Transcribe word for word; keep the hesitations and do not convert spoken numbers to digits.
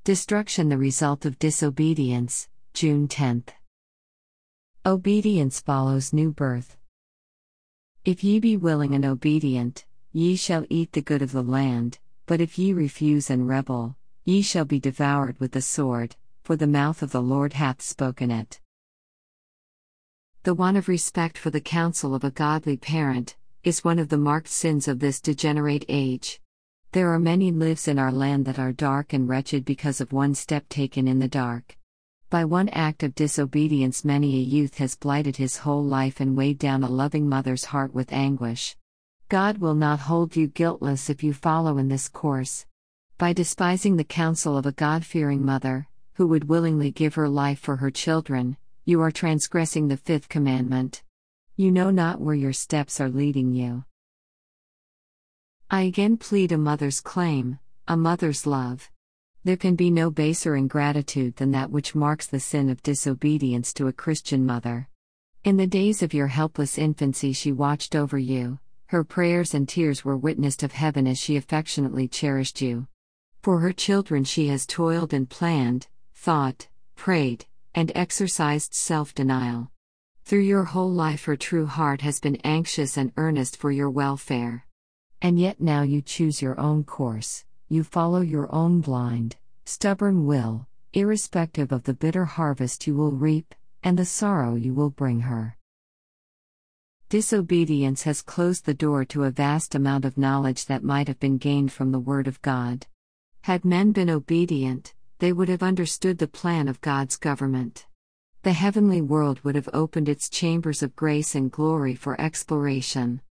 Destruction, the result of disobedience, June tenth. Obedience follows new birth. If ye be willing and obedient, ye shall eat the good of the land, but if ye refuse and rebel, ye shall be devoured with the sword, for the mouth of the Lord hath spoken it. The want of respect for the counsel of a godly parent is one of the marked sins of this degenerate age. There are many lives in our land that are dark and wretched because of one step taken in the dark. By one act of disobedience, many a youth has blighted his whole life and weighed down a loving mother's heart with anguish. God will not hold you guiltless if you follow in this course. By despising the counsel of a God-fearing mother, who would willingly give her life for her children, you are transgressing the fifth commandment. You know not where your steps are leading you. I again plead a mother's claim, a mother's love. There can be no baser ingratitude than that which marks the sin of disobedience to a Christian mother. In the days of your helpless infancy she watched over you, her prayers and tears were witnessed of heaven as she affectionately cherished you. For her children she has toiled and planned, thought, prayed, and exercised self-denial. Through your whole life her true heart has been anxious and earnest for your welfare. And yet now you choose your own course, you follow your own blind, stubborn will, irrespective of the bitter harvest you will reap, and the sorrow you will bring her. Disobedience has closed the door to a vast amount of knowledge that might have been gained from the Word of God. Had men been obedient, they would have understood the plan of God's government. The heavenly world would have opened its chambers of grace and glory for exploration.